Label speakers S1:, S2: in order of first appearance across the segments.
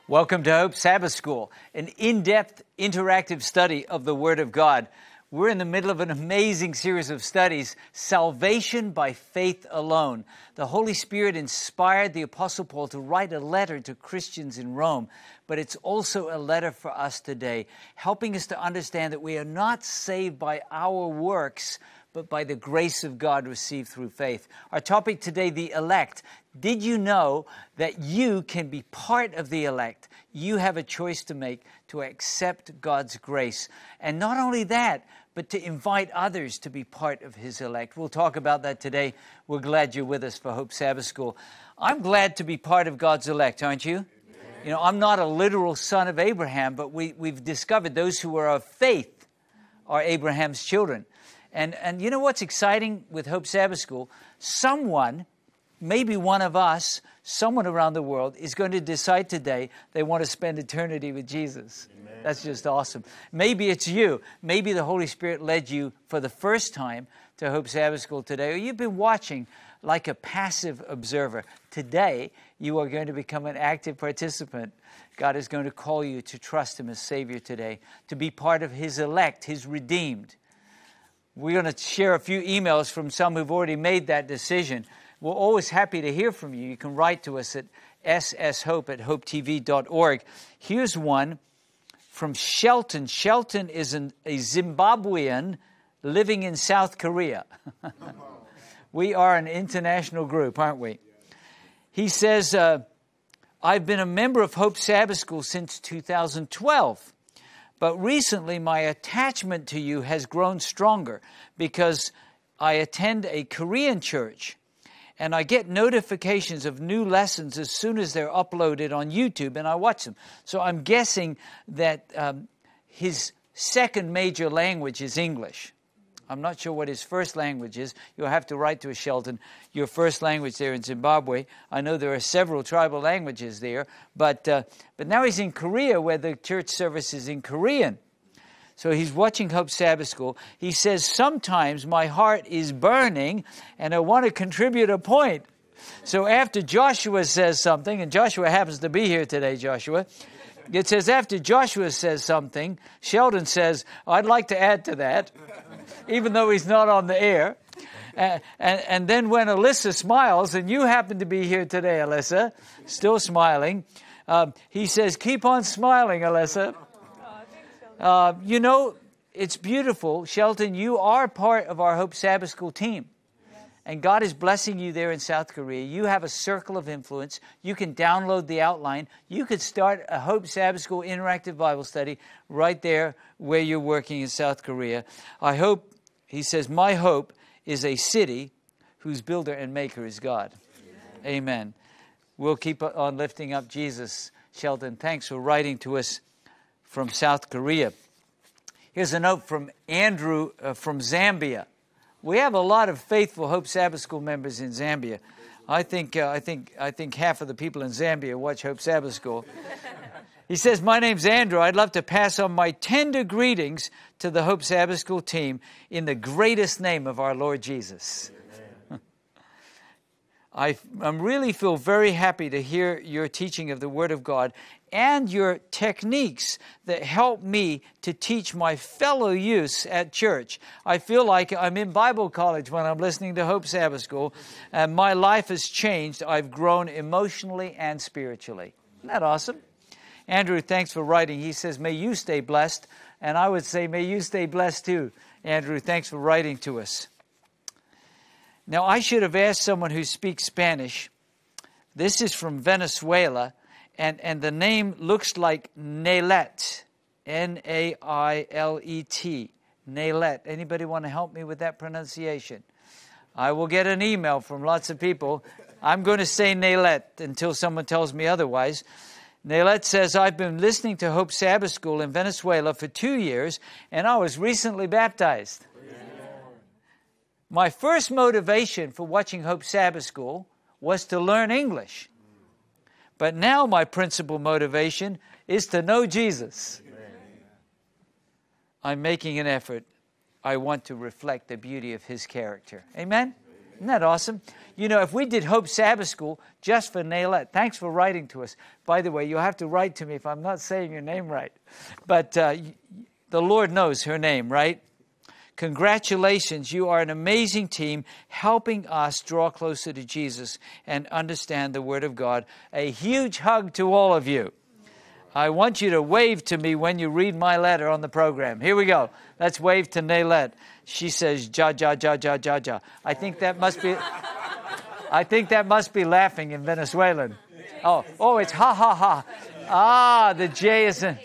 S1: Welcome to Hope Sabbath School, an in-depth, interactive study of the Word of God. We're in the middle of an amazing series of studies, Salvation by Faith Alone. The Holy Spirit inspired the Apostle Paul to write a letter to Christians in Rome, but it's also a letter for us today, helping us to understand that we are not saved by our works, but by the grace of God received through faith. Our topic today, the elect. Did you know that you can be part of the elect? You have a choice to make to accept God's grace. And not only that, but to invite others to be part of His elect. We'll talk about that today. We're glad you're with us for Hope Sabbath School. I'm glad to be part of God's elect, aren't you? You know, I'm not a literal son of Abraham, but we've discovered those who are of faith are Abraham's children. And you know what's exciting with Hope Sabbath School? Someone, maybe one of us, someone around the world is going to decide today they want to spend eternity with Jesus. Amen. That's just awesome. Maybe it's you. Maybe the Holy Spirit led you for the first time to Hope Sabbath School today, or you've been watching like a passive observer. Today, you are going to become an active participant. God is going to call you to trust Him as Savior today, to be part of His elect, His redeemed. We're going to share a few emails from some who've already made that decision. We're always happy to hear from you. You can write to us at sshope@hopetv.org. Here's one from Shelton. Shelton is a Zimbabwean living in South Korea. We are an international group, aren't we? He says, I've been a member of Hope Sabbath School since 2012. But recently, my attachment to you has grown stronger because I attend a Korean church and I get notifications of new lessons as soon as they're uploaded on YouTube and I watch them. So I'm guessing that his second major language is English. I'm not sure what his first language is. You'll have to write to us, Sheldon, your first language there in Zimbabwe. I know there are several tribal languages there, but now he's in Korea where the church service is in Korean. So he's watching Hope Sabbath School. He says, sometimes my heart is burning and I want to contribute a point. So after Joshua says something, and Joshua happens to be here today, Joshua. It says after Joshua says something, Sheldon says, I'd like to add to that, even though he's not on the air. And then when Alyssa smiles, and you happen to be here today, Alyssa, still smiling, he says, keep on smiling, Alyssa. You know, it's beautiful. Sheldon, you are part of our Hope Sabbath School team. And God is blessing you there in South Korea. You have a circle of influence. You can download the outline. You could start a Hope Sabbath School interactive Bible study right there where you're working in South Korea. I hope, he says, my hope is a city whose builder and maker is God. Amen. We'll keep on lifting up Jesus. Sheldon, thanks for writing to us from South Korea. Here's a note from Andrew from Zambia. We have a lot of faithful Hope Sabbath School members in Zambia. I think half of the people in Zambia watch Hope Sabbath School. He says, my name's Andrew. I'd love to pass on my tender greetings to the Hope Sabbath School team in the greatest name of our Lord Jesus. I really feel very happy to hear your teaching of the Word of God and your techniques that help me to teach my fellow youths at church. I feel like I'm in Bible college when I'm listening to Hope Sabbath School, and my life has changed. I've grown emotionally and spiritually. Isn't that awesome? Andrew, thanks for writing. He says, may you stay blessed. And I would say, may you stay blessed too. Andrew, thanks for writing to us. Now, I should have asked someone who speaks Spanish. This is from Venezuela, and the name looks like Nailet, N-A-I-L-E-T, Nailet. Anybody want to help me with that pronunciation? I will get an email from lots of people. I'm going to say Nailet until someone tells me otherwise. Nailet says, I've been listening to Hope Sabbath School in Venezuela for 2 years, and I was recently baptized. My first motivation for watching Hope Sabbath School was to learn English. But now my principal motivation is to know Jesus. I'm making an effort. I want to reflect the beauty of His character. Amen? Isn't that awesome? if we did Hope Sabbath School just for Naylette, thanks for writing to us. By the way, you'll have to write to me if I'm not saying your name right. But the Lord knows her name, right? Congratulations, you are an amazing team helping us draw closer to Jesus and understand the Word of God. A huge hug to all of you. I want you to wave to me when you read my letter on the program. Here we go. Let's wave to Naylette. She says, ja, ja, ja, ja, ja, ja. I think that must be laughing in Venezuelan. Oh, it's ha, ha, ha. Ah, the J is an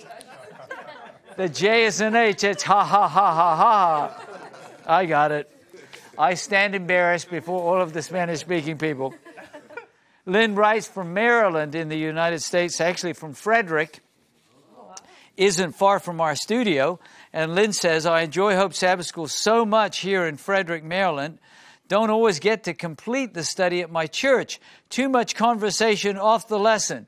S1: H. It's ha, ha, ha, ha, ha. I got it. I stand embarrassed before all of the Spanish-speaking people. Lynn writes from Maryland in the United States, actually from Frederick, isn't far from our studio. And Lynn says, I enjoy Hope Sabbath School so much here in Frederick, Maryland. Don't always get to complete the study at my church. Too much conversation off the lesson.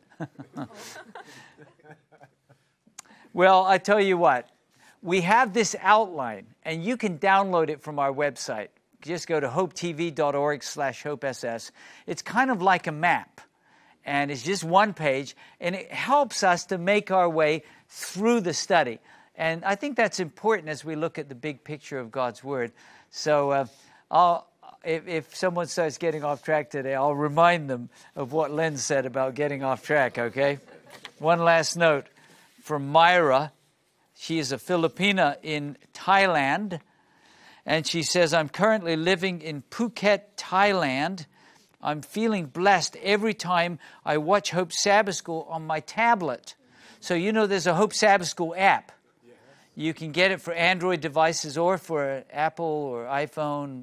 S1: Well, I tell you what. We have this outline, and you can download it from our website. Just go to hopetv.org/hopess. It's kind of like a map, and it's just one page, and it helps us to make our way through the study. And I think that's important as we look at the big picture of God's Word. So if someone starts getting off track today, I'll remind them of what Lynn said about getting off track, okay? One last note from Myra. She is a Filipina in Thailand, and she says, I'm currently living in Phuket, Thailand. I'm feeling blessed every time I watch Hope Sabbath School on my tablet. So there's a Hope Sabbath School app. You can get it for Android devices or for Apple or iPhone,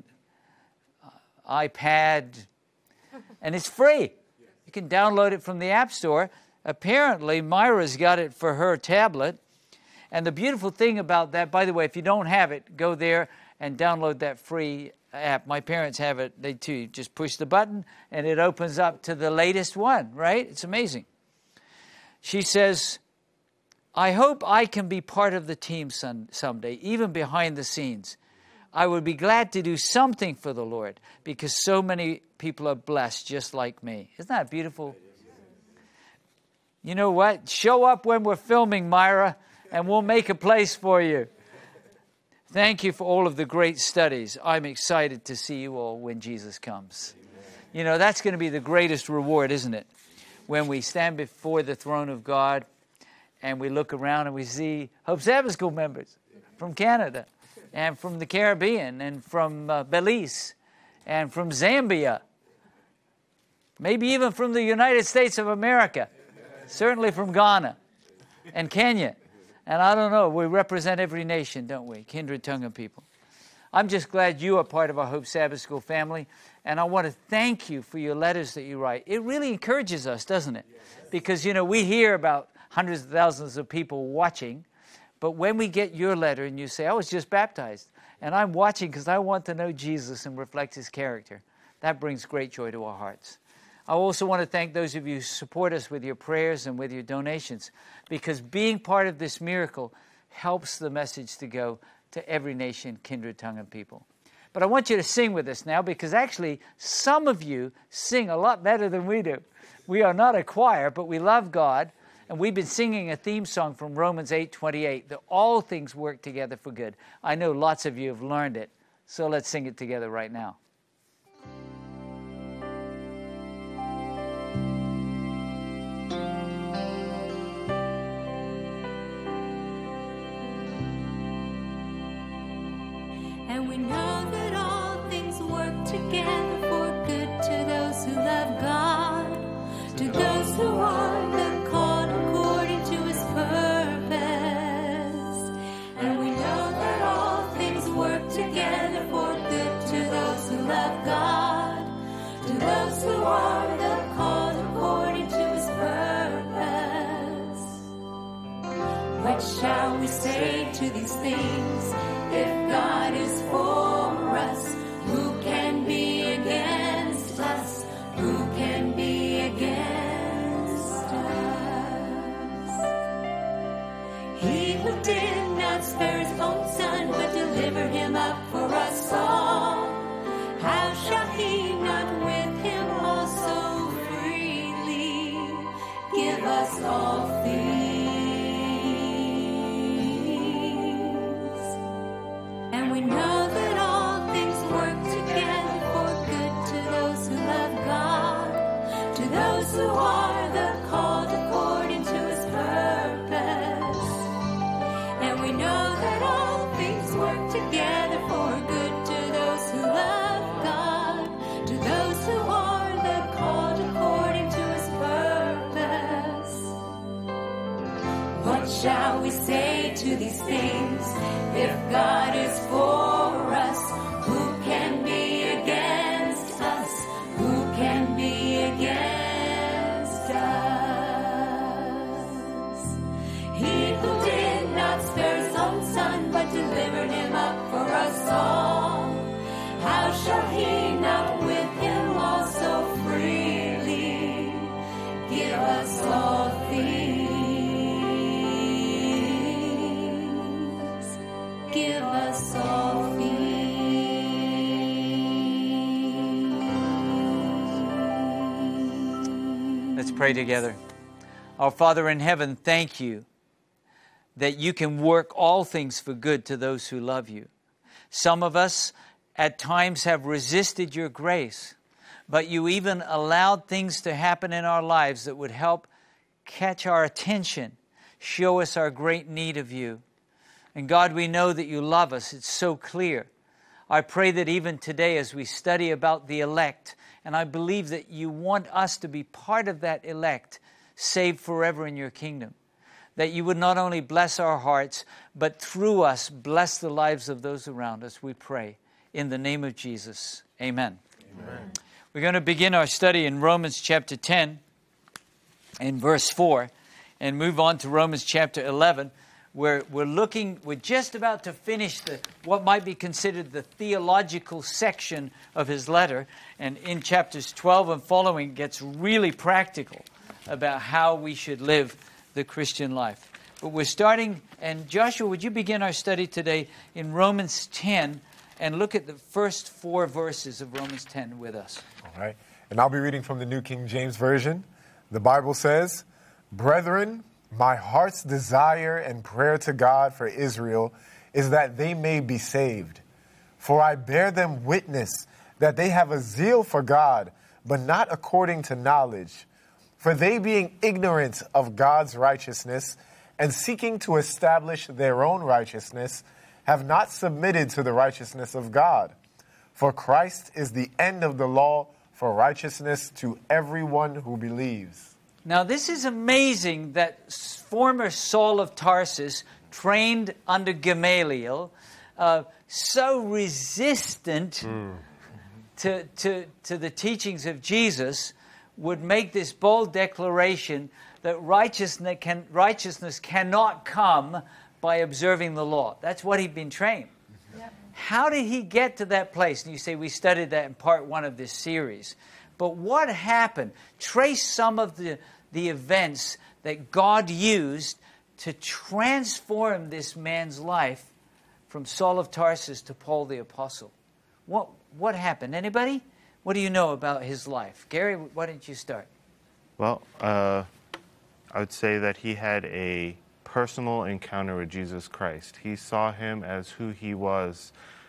S1: iPad, and it's free. You can download it from the App Store. Apparently, Myra's got it for her tablet. And the beautiful thing about that, by the way, if you don't have it, go there and download that free app. My parents have it. They too. You just push the button and it opens up to the latest one, right? It's amazing. She says, I hope I can be part of the team someday, even behind the scenes. I would be glad to do something for the Lord because so many people are blessed just like me. Isn't that beautiful? You know what? Show up when we're filming, Myra, and we'll make a place for you. Thank you for all of the great studies. I'm excited to see you all when Jesus comes. That's going to be the greatest reward, isn't it? When we stand before the throne of God and we look around and we see Hope Sabbath School members from Canada and from the Caribbean and from Belize and from Zambia, maybe even from the United States of America, certainly from Ghana and Kenya. And I don't know, we represent every nation, don't we? Kindred tongue and people. I'm just glad you are part of our Hope Sabbath School family. And I want to thank you for your letters that you write. It really encourages us, doesn't it? Because, we hear about hundreds of thousands of people watching. But when we get your letter and you say, I was just baptized, and I'm watching because I want to know Jesus and reflect his character, that brings great joy to our hearts. I also want to thank those of you who support us with your prayers and with your donations, because being part of this miracle helps the message to go to every nation, kindred, tongue, and people. But I want you to sing with us now, because actually some of you sing a lot better than we do. We are not a choir, but we love God, and we've been singing a theme song from Romans 8:28, that all things work together for good. I know lots of you have learned it, so let's sing it together right now.
S2: And we know that all things work together for good to those who love God, to those who are the called according to his purpose. And we know that all things work together for good to those who love God, to those who are the called according to his purpose. What shall we say to these things? If God is for us, who can be against us? Who can be against us? He who did not spare his own son, but delivered him up for us all, how shall he not with those who are the called according to his purpose. And we know that all things work together for good to those who love God, to those who are the called according to his purpose. What shall we say to these things? If God is for us, who can be against us? Who can be against us? He who did not spare his own son, but delivered him up for us all, how shall he not with him also freely give us all things? Give us all things.
S1: Let's pray together. Our Father in heaven, thank you that you can work all things for good to those who love you. Some of us at times have resisted your grace, but you even allowed things to happen in our lives that would help catch our attention, show us our great need of you. And God, we know that you love us. It's so clear. I pray that even today as we study about the elect, and I believe that you want us to be part of that elect, saved forever in your kingdom, that you would not only bless our hearts, but through us bless the lives of those around us, we pray. In the name of Jesus, amen.
S3: Amen.
S1: We're going to begin our study in Romans chapter 10 in verse 4 and move on to Romans chapter 11. We're just about to finish what might be considered the theological section of his letter. And in chapters 12 and following, it gets really practical about how we should live the Christian life. But we're starting, and Joshua, would you begin our study today in Romans 10 and look at the first 4 verses of Romans 10 with us.
S3: All right. And I'll be reading from the New King James Version. The Bible says, "Brethren, my heart's desire and prayer to God for Israel is that they may be saved. For I bear them witness that they have a zeal for God, but not according to knowledge. For they being ignorant of God's righteousness and seeking to establish their own righteousness, have not submitted to the righteousness of God. For Christ is the end of the law for righteousness to everyone who believes."
S1: Now, this is amazing that former Saul of Tarsus, trained under Gamaliel, so resistant to the teachings of Jesus, would make this bold declaration that righteousness cannot come by observing the law. That's what he'd been trained. Yep. How did he get to that place? And you say we studied that in part 1 of this series. But what happened? Trace some of the events that God used to transform this man's life from Saul of Tarsus to Paul the Apostle. What happened? Anybody? What do you know about his life? Gary, why don't you start?
S4: Well, I would say that he had a personal encounter with Jesus Christ. He saw him as who he was,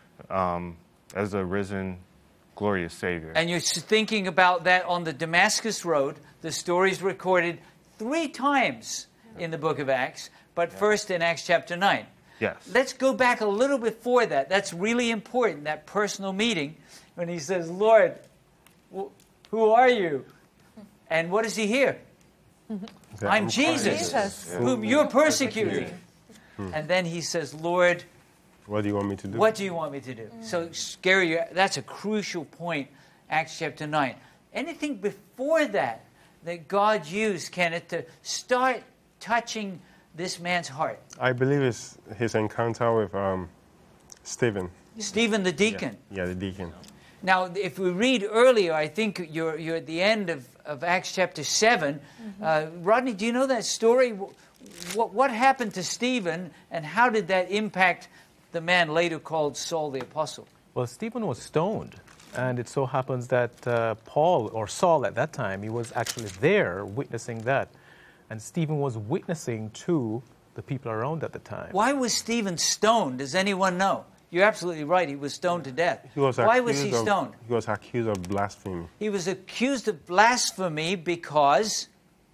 S4: as a risen, glorious Savior.
S1: And you're thinking about that on the Damascus Road. The story's recorded 3 times in the book of Acts, but first in Acts chapter 9.
S4: Yes.
S1: Let's go back a little before that. That's really important, that personal meeting, when he says, "Lord, who are you?" And what does he hear? "I'm Jesus, whom you're persecuting." And then he says, "Lord,
S5: what do you want me to do?"
S1: What do you want me to do? So, Gary, that's a crucial point, Acts chapter 9. Anything before that God used, Kenneth, to start touching this man's heart?
S5: I believe it's his encounter with Stephen.
S1: Stephen the deacon.
S5: Yeah, the deacon.
S1: Now, if we read earlier, I think you're at the end of Acts chapter 7. Rodney, do you know that story? What happened to Stephen, and how did that impact the man later called Saul the Apostle?
S6: Well, Stephen was stoned, and it so happens that Paul, or Saul at that time, he was actually there witnessing that. And Stephen was witnessing to the people around at the time.
S1: Why was Stephen stoned? Does anyone know? You're absolutely right. He was stoned to death.
S5: He was
S1: Why was he
S5: accused of-
S1: stoned?
S5: He was accused of blasphemy.
S1: He was accused of blasphemy because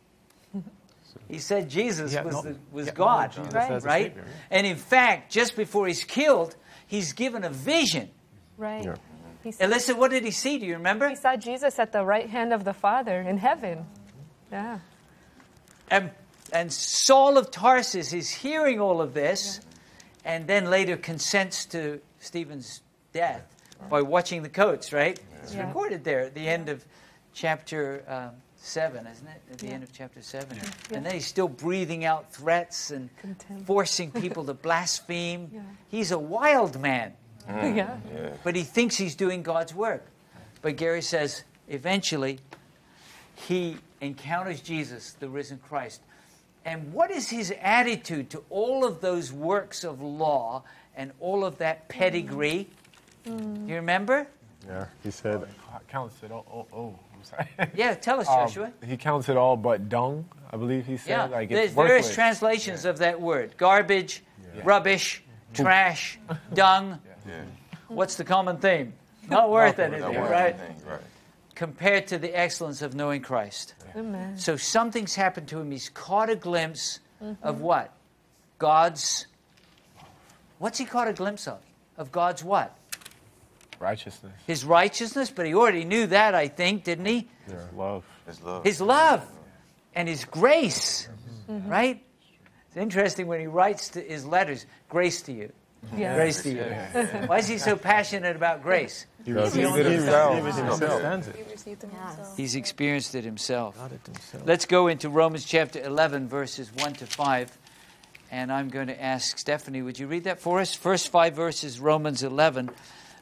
S1: he said Jesus was God,
S6: Jesus
S2: Right.
S6: as a
S1: right?
S6: Savior, yeah.
S1: And in fact, just before he's killed, he's given a vision.
S2: Right.
S5: Yeah.
S2: He saw,
S1: Alyssa, what did he see? Do you remember?
S2: he saw Jesus at the right hand of the Father in heaven. Yeah.
S1: And Saul of Tarsus is hearing all of this, and then later consents to Stephen's death by watching the coats, right? It's
S2: Yeah.
S1: recorded there at the end of chapter 7, isn't it? At the end of chapter 7. And then he's still breathing out threats and
S2: Contempt.
S1: forcing people to blaspheme.
S2: Yeah.
S1: He's a wild man,
S2: Yeah.
S1: but he thinks he's doing God's work. But Gary says eventually he encounters Jesus, the risen Christ. And what is his attitude to all of those works of law and all of that pedigree? You remember?
S5: Yeah, he said,
S3: Counts it all. I'm sorry.
S1: Yeah, tell us, Joshua.
S3: He counts it all but dung, I believe he said.
S1: Yeah,
S3: Like
S1: there's
S3: it's
S1: various
S3: worthless.
S1: translations of that word. Garbage, rubbish, trash, dung. What's the common theme? Not worth anything, right? Compared to the excellence of knowing Christ.
S2: Amen.
S1: So something's happened to him. He's caught a glimpse of what? God's... What's he caught a glimpse of? Of God's what?
S3: Righteousness.
S1: His righteousness, but he already knew that, I think, didn't he?
S5: love.
S1: His love and his grace, right? It's interesting when he writes to his letters, grace to you.
S2: Yeah.
S1: Grace to you. Why is he so passionate about grace?
S5: He received it
S6: He
S5: himself.
S6: understands it.
S7: He received them himself.
S1: He's experienced it himself.
S6: Got it himself.
S1: Let's go into Romans chapter 11, verses 1 to 5. And I'm going to ask Stephanie, would you read that for us? First 5 verses, Romans 11.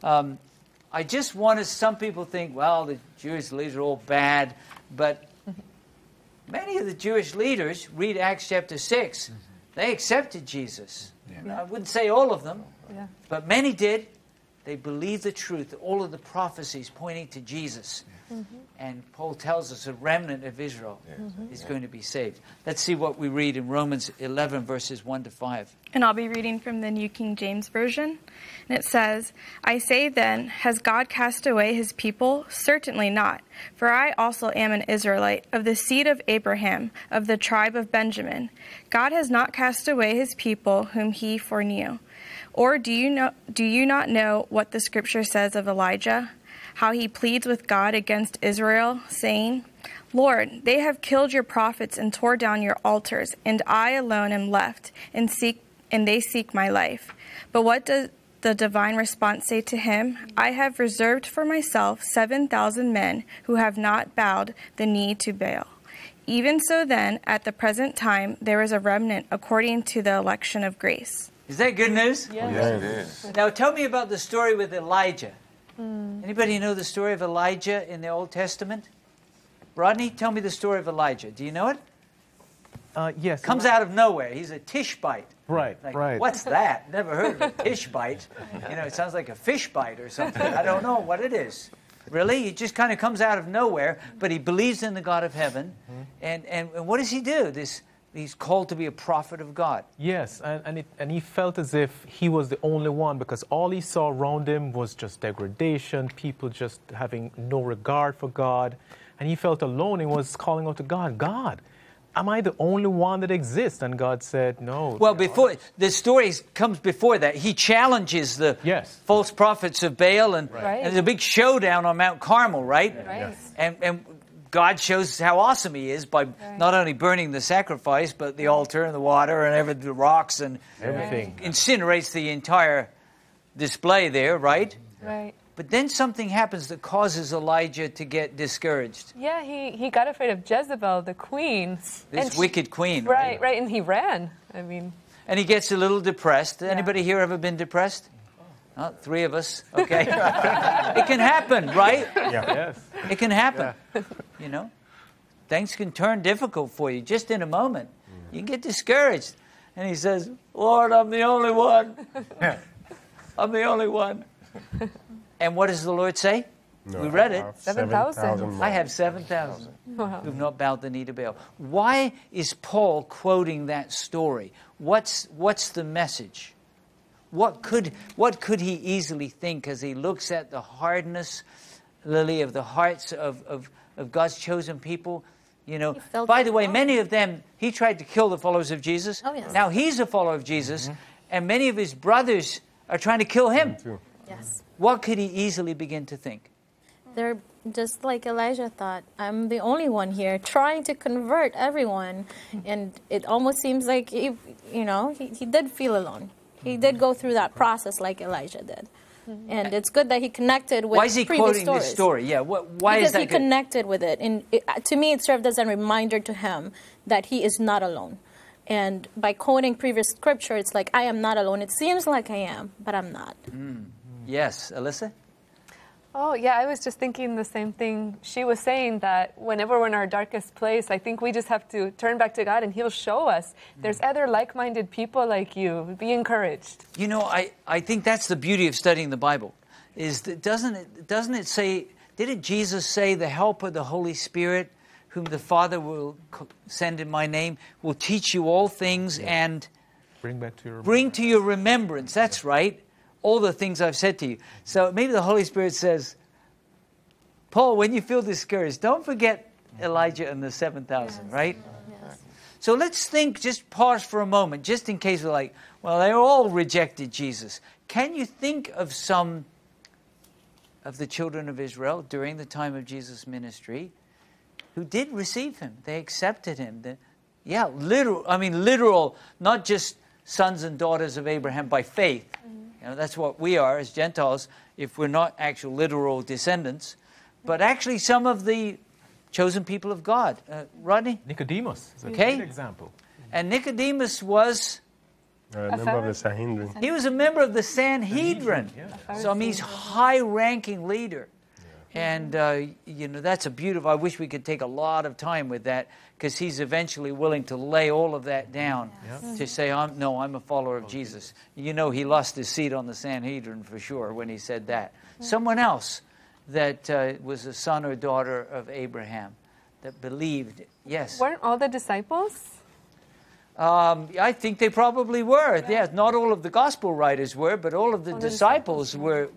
S1: I just want to, some people think, well, the Jewish leaders are all bad. But many of the Jewish leaders, read Acts chapter 6, they accepted Jesus. I wouldn't say all of them,
S2: Yeah.
S1: but many did. They believed the truth, all of the prophecies pointing to Jesus. And Paul tells us a remnant of Israel is going to be saved. Let's see what we read in Romans 11, verses 1 to 5.
S7: And I'll be reading from the New King James Version. And it says, I say then, has God cast away his people? Certainly not. For I also am an Israelite, of the seed of Abraham, of the tribe of Benjamin. God has not cast away his people whom he foreknew. Or do you not know what the scripture says of Elijah? How he pleads with God against Israel, saying, Lord, they have killed your prophets and tore down your altars, and I alone am left, and they seek my life. But what does the divine response say to him? I have reserved for myself 7,000 men who have not bowed the knee to Baal. Even so then, at the present time, there is a remnant according to the election of grace.
S1: Is that good news?
S2: Yes.
S1: Now tell me about the story with Elijah. Anybody know the story of Elijah in the Old Testament? Rodney, tell me the story of Elijah. Do you know it?
S6: Yes.
S1: Comes out of nowhere. He's a Tishbite.
S6: Right,
S1: Like,
S6: right.
S1: what's that? Never heard of a Tishbite. You know, it sounds like a fish bite or something. I don't know what it is. Really? He just kind of comes out of nowhere, but he believes in the God of heaven. And what does he do? He's called to be a prophet of God.
S6: Yes, and he felt as if he was the only one because all he saw around him was just degradation, people just having no regard for God. And he felt alone. He was calling out to God, God, am I the only one that exists? And God said, no.
S1: Well, before the story comes before that, he challenges the
S6: Yes.
S1: false prophets of Baal, and
S2: Right.
S1: there's a big showdown on Mount Carmel, right?
S2: Right.
S1: And God shows how awesome he is by not only burning the sacrifice, but the altar and the water and the rocks and
S6: Everything.
S1: incinerates the entire display there, right?
S2: Right.
S1: But then something happens that causes Elijah to get discouraged.
S2: Yeah, he got afraid of Jezebel, the queen.
S1: This
S2: And
S1: wicked queen.
S2: Right, right, and he ran. I mean,
S1: And he gets a little depressed. Anybody here ever been depressed? Oh, 3 of us. Okay. It can happen, right?
S6: Yes.
S1: It can happen. You know? Things can turn difficult for you just in a moment. You can get discouraged. And he says, Lord, I'm the only one. I'm the only one. And what does the Lord say?
S5: No,
S1: We read it.
S2: 7,000.
S5: more.
S1: I have 7,000
S2: Wow.
S1: who've not bowed the knee to Baal. Why is Paul quoting that story? What's the message? What could he easily think as he looks at the hardness, Lily, of the hearts of God's chosen people? You know,
S8: felt
S1: by the way,
S8: alone.
S1: many of them, he tried to kill the followers of Jesus.
S8: Oh, yes.
S1: Now he's a follower of Jesus, and many of his brothers are trying to kill him.
S5: Too.
S8: Yes.
S1: What could he easily begin to think?
S8: They're just like Elijah thought, I'm the only one here trying to convert everyone. And it almost seems like, he did feel alone. He did go through that process like Elijah did. And it's good that he connected with
S1: Why is he
S8: previous
S1: quoting
S8: stories.
S1: this story? Yeah, why
S8: Because
S1: is that
S8: he
S1: good?
S8: connected with it. And to me, it served as a reminder to him that he is not alone. And by quoting previous scripture, it's like, I am not alone. It seems like I am, but I'm not.
S1: Yes, Alyssa?
S9: Oh, yeah, I was just thinking the same thing. She was saying that whenever we're in our darkest place, I think we just have to turn back to God and He'll show us. There's other like-minded people like you. Be encouraged.
S1: You know, I think that's the beauty of studying the Bible. Is that doesn't it say, didn't Jesus say the helper, the Holy Spirit, whom the Father will send in my name, will teach you all things and bring to your remembrance. That's right. All the things I've said to you. So maybe the Holy Spirit says, Paul, when you feel discouraged, don't forget Elijah and the 7,000, right?
S8: Yes.
S1: So let's think, just pause for a moment, just in case we're like, well, they all rejected Jesus. Can you think of some of the children of Israel during the time of Jesus' ministry who did receive him? They accepted him. Literal, not just sons and daughters of Abraham by faith. You know, that's what we are as Gentiles, if we're not actual literal descendants, but actually some of the chosen people of God. Rodney?
S6: Nicodemus is a
S1: Okay.
S6: good example.
S1: And Nicodemus was,
S5: A member of the Sanhedrin.
S1: he was a member of the Sanhedrin. So he's a high-ranking leader. And, that's a beautiful, I wish we could take a lot of time with that, because he's eventually willing to lay all of that down to say, I'm a follower of Jesus. You know, he lost his seat on the Sanhedrin for sure when he said that. Someone else that was a son or daughter of Abraham that believed, yes.
S9: Weren't all the disciples?
S1: I think they probably were. Yeah, not all of the gospel writers were, but all of the disciples were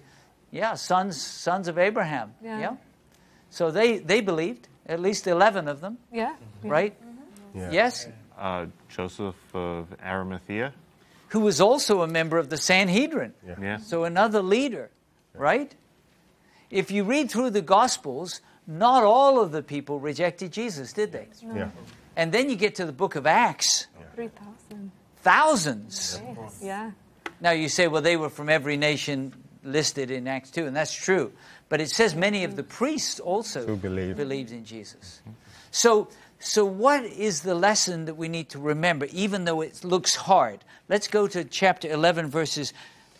S1: sons of Abraham. Yeah. So they believed, at least 11 of them,
S9: Yeah.
S1: right?
S5: Yeah.
S1: Yes?
S4: Joseph of Arimathea.
S1: Who was also a member of the Sanhedrin.
S4: Yeah.
S1: So another leader, right? If you read through the Gospels, not all of the people rejected Jesus, did they?
S5: Yeah.
S1: And then you get to the book of Acts,
S9: 3,000.
S1: thousands.
S9: Yes. Yeah.
S1: Now you say, well, they were from every nation listed in Acts 2, and that's true. But it says many of the priests also
S5: Who believed.
S1: in Jesus. So what is the lesson that we need to remember, even though it looks hard? Let's go to chapter 11, verses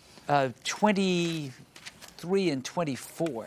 S1: 23 and 24.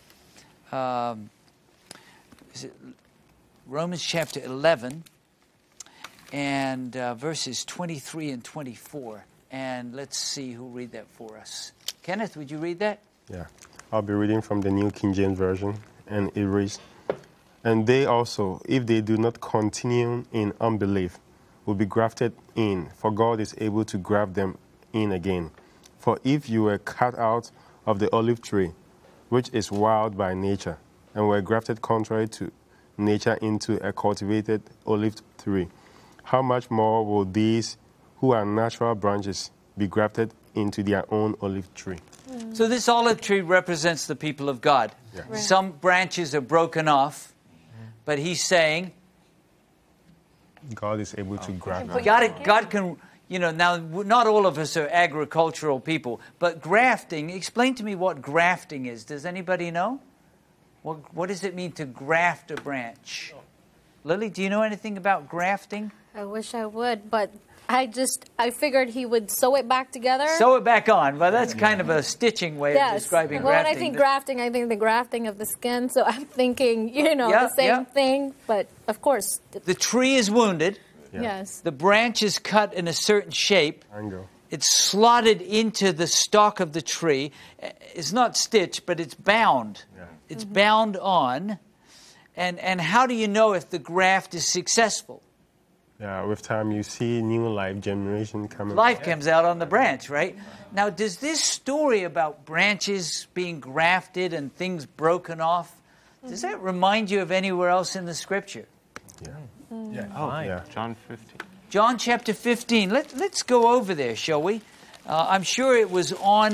S1: Romans chapter 11 and verses 23 and 24. And let's see who'll read that for us. Kenneth, would you read that?
S5: Yeah. I'll be reading from the New King James Version, and it reads, And they also, if they do not continue in unbelief, will be grafted in, for God is able to graft them in again. For if you were cut out of the olive tree, which is wild by nature, and were grafted contrary to nature into a cultivated olive tree, how much more will these who are natural branches be grafted into their own olive tree?
S1: So this olive tree represents the people of God.
S5: Yeah.
S9: Right.
S1: Some branches are broken off, but he's saying,
S5: God is able to graft them.
S1: God can, now not all of us are agricultural people, but grafting, explain to me what grafting is. Does anybody know? What does it mean to graft a branch? Lily, do you know anything about grafting?
S8: I wish I would, but I figured he would sew it back together.
S1: Sew it back on. Well, that's kind of a stitching way of describing
S8: well,
S1: grafting.
S8: when I think grafting, I think the grafting of the skin. So I'm thinking, the same thing. But of course,
S1: The tree is wounded.
S8: yes.
S1: The branch is cut in a certain shape.
S5: Angle.
S1: It's slotted into the stalk of the tree. It's not stitched, but it's bound.
S5: Yeah.
S1: It's bound on. And how do you know if the graft is successful?
S5: Yeah, with time you see new life generation coming.
S1: Life comes out on the branch, right? Now, does this story about branches being grafted and things broken off, does that remind you of anywhere else in the Scripture?
S5: Yeah.
S3: Yeah.
S4: Oh,
S5: Yeah.
S4: John 15.
S1: John chapter 15. Let's go over there, shall we? I'm sure it was on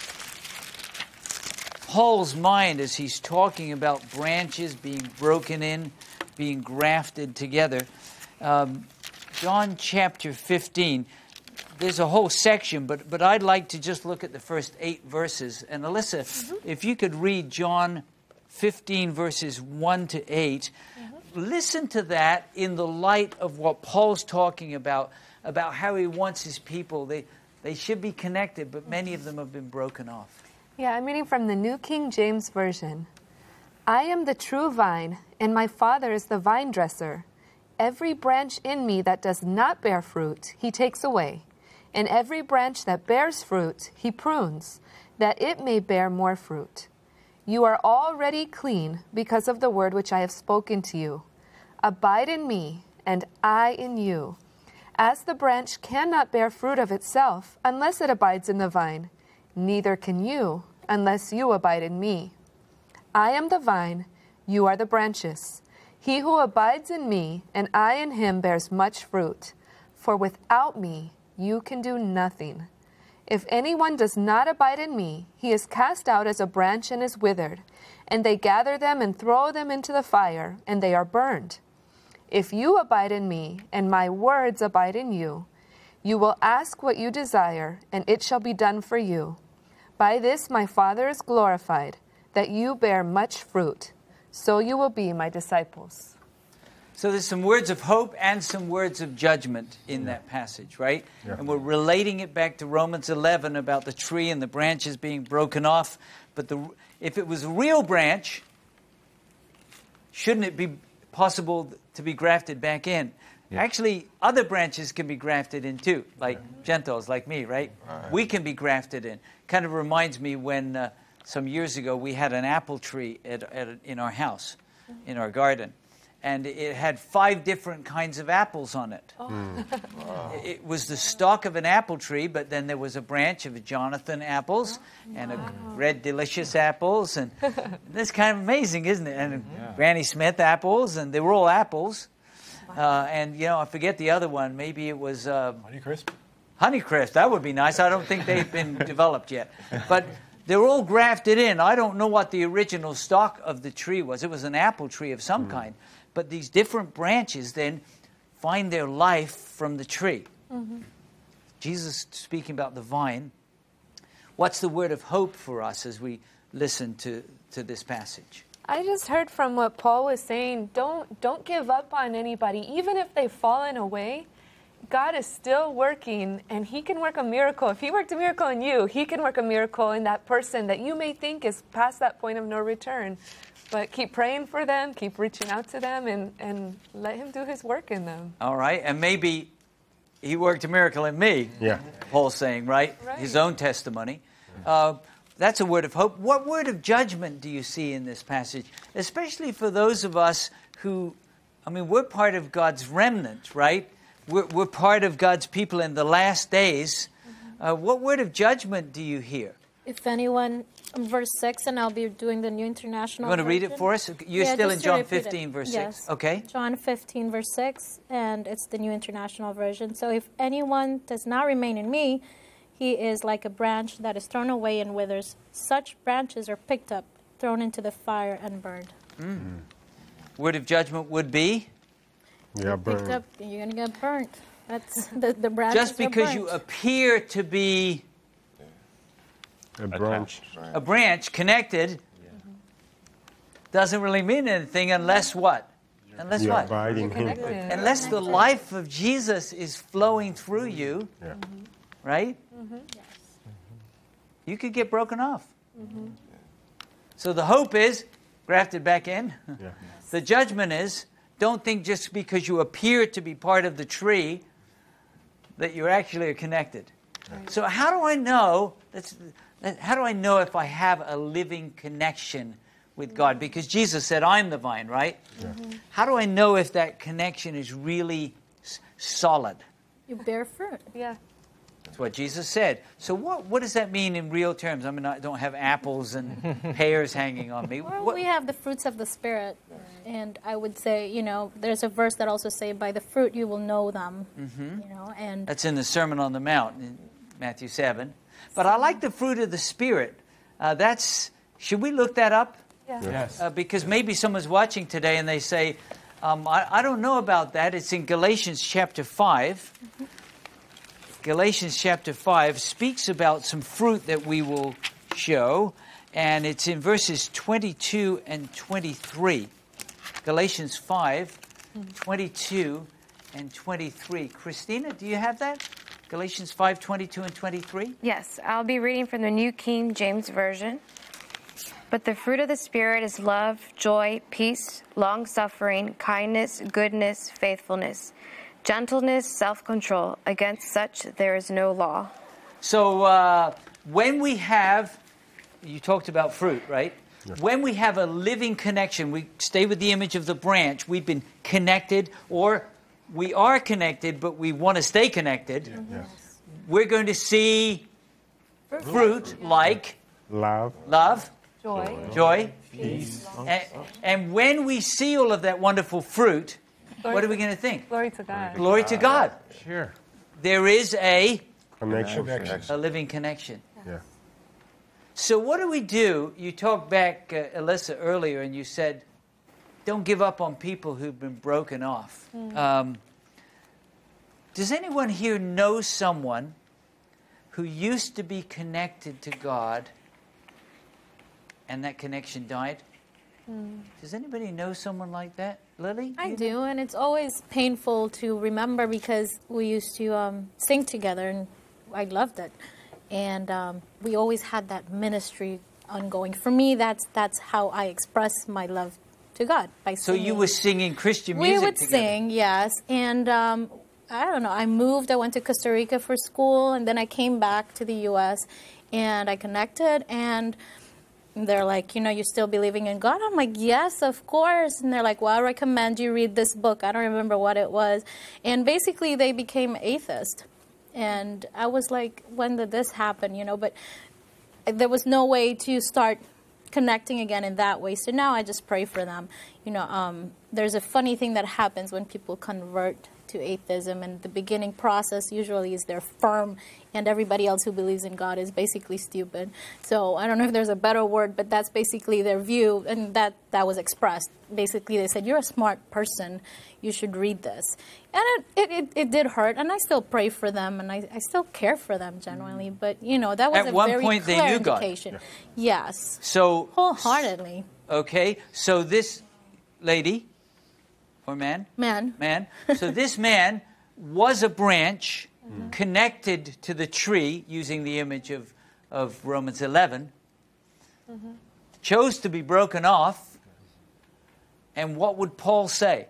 S1: Paul's mind as he's talking about branches being broken in, being grafted together. John chapter 15. There's a whole section, but I'd like to just look at the first 8 verses. And Alyssa, if you could read John 15 verses 1 to 8, listen to that in the light of what Paul's talking about how he wants his people. They should be connected, but many of them have been broken off.
S9: Yeah, I'm reading from the New King James Version. I am the true vine, and my Father is the vine dresser. Every branch in me that does not bear fruit, he takes away. And every branch that bears fruit, he prunes, that it may bear more fruit. You are already clean because of the word which I have spoken to you. Abide in me, and I in you. As the branch cannot bear fruit of itself unless it abides in the vine, neither can you unless you abide in me. I am the vine, you are the branches. He who abides in me and I in him bears much fruit, for without me you can do nothing. If anyone does not abide in me, he is cast out as a branch and is withered, and they gather them and throw them into the fire, and they are burned. If you abide in me, and my words abide in you, you will ask what you desire, and it shall be done for you. By this my Father is glorified, that you bear much fruit, so you will be my disciples.
S1: So there's some words of hope and some words of judgment in that passage, right?
S3: Yeah.
S1: And we're relating it back to Romans 11 about the tree and the branches being broken off. But if it was a real branch, shouldn't it be possible to be grafted back in? Yeah. Actually, other branches can be grafted in too, like Gentiles, like me, right? We can be grafted in. Kind of reminds me when some years ago we had an apple tree in our house, in our garden. And it had 5 different kinds of apples on it. Oh. It was the stalk of an apple tree, but then there was a branch of Jonathan apples and a red delicious apples. And that's kind of amazing, isn't it? And Granny Smith apples, and they were all apples. And, I forget the other one. Maybe it was...
S3: Honeycrisp?
S1: Honeycrisp, that would be nice. I don't think they've been developed yet. But they're all grafted in. I don't know what the original stalk of the tree was. It was an apple tree of some kind. But these different branches then find their life from the tree. Mm-hmm. Jesus speaking about the vine. What's the word of hope for us as we listen to this passage?
S9: I just heard from what Paul was saying, don't give up on anybody. Even if they've fallen away, God is still working, and he can work a miracle. If he worked a miracle in you, he can work a miracle in that person that you may think is past that point of no return. But keep praying for them, keep reaching out to them, and let him do his work in them.
S1: All right, and maybe he worked a miracle in me, Paul's saying, right? His own testimony. That's a word of hope. What word of judgment do you see in this passage? Especially for those of us who, we're part of God's remnant, right? We're part of God's people in the last days. What word of judgment do you hear?
S8: If anyone, verse 6, and I'll be doing the New International
S1: Version. You want to read it for us? You're still in John 15, verse 6. Okay.
S8: John 15, verse 6, and it's the New International Version. So if anyone does not remain in me, he is like a branch that is thrown away and withers. Such branches are picked up, thrown into the fire, and burned.
S1: Mm. Word of judgment would be?
S8: Yeah, picked up, you're going to get burnt. That's the branches.
S1: Just because you appear to be a branch connected doesn't really mean anything unless what? Unless what? Unless the life of Jesus is flowing through you, right? Mm-hmm. Yes. You could get broken off. Mm-hmm. So the hope is grafted back in. Yeah. The judgment is don't think just because you appear to be part of the tree that you actually are connected. Right. So how do I know? How do I know if I have a living connection with God? Because Jesus said, I'm the vine, right? Yeah. Mm-hmm. How do I know if that connection is really solid.
S8: You bear fruit.
S9: Yeah.
S1: That's what Jesus said. So what does that mean in real terms? I mean, I don't have apples and pears hanging on me.
S8: Well,
S1: What-
S8: we have the fruits of the Spirit. And I would say, there's a verse that also say, by the fruit you will know them. And
S1: That's in the Sermon on the Mount in Matthew 7. But I like the fruit of the Spirit. Should we look that up?
S9: Yeah.
S3: Yes.
S1: Because maybe someone's watching today and they say, I don't know about that. It's in Galatians chapter 5. Galatians chapter 5 speaks about some fruit that we will show, and it's in verses 22 and 23. Galatians 5, 22 and 23. Christina, do you have that? Galatians 5, 22 and 23?
S10: Yes, I'll be reading from the New King James Version. But the fruit of the Spirit is love, joy, peace, long-suffering, kindness, goodness, faithfulness, gentleness, self-control. Against such there is no law.
S1: So when we have, you talked about fruit, right?
S5: Yeah.
S1: When we have a living connection, we stay with the image of the branch, we've been connected, or we are connected, but we want to stay connected.
S5: Yes.
S1: We're going to see fruit like
S5: Love,
S1: love,
S9: Joy.
S5: peace.
S1: and when we see all of that wonderful fruit, what are we going to think?
S9: Glory to God.
S1: Glory to God.
S6: Sure.
S1: There is a
S5: Connection.
S1: living connection.
S5: Yeah.
S1: So what do we do? You talked back, Alyssa, earlier, and you said, don't give up on people who've been broken off. Does anyone here know someone who used to be connected to God and that connection died? Does anybody know someone like that? Lily?
S8: I do, and it's always painful to remember because we used to sing together, and I loved it. And we always had that ministry ongoing. For me, that's how I express my love to God, by
S1: So
S8: singing.
S1: you were singing Christian music
S8: We would
S1: together.
S8: sing, yes. And I don't know, I moved, I went to Costa Rica for school, and then I came back to the U.S., and I connected, and they're like, you still believing in God? I'm like, yes, of course. And they're like, well, I recommend you read this book. I don't remember what it was. And basically, they became atheist. And I was like, when did this happen? But there was no way to start connecting again in that way. So now I just pray for them. There's a funny thing that happens when people convert to atheism, and the beginning process usually is they're firm, and everybody else who believes in God is basically stupid. So I don't know if there's a better word, but that's basically their view, and that was expressed. Basically, they said, you're a smart person, you should read this. And it did hurt, and I still pray for them, and I still care for them genuinely, but, that was
S1: At
S8: a
S1: one
S8: very
S1: point, they
S8: clear
S1: knew God.
S8: indication. Yes,
S1: So,
S8: wholeheartedly.
S1: okay, so this lady, or man?
S8: Man.
S1: So this man was a branch connected to the tree, using the image of Romans 11, chose to be broken off, and what would Paul say?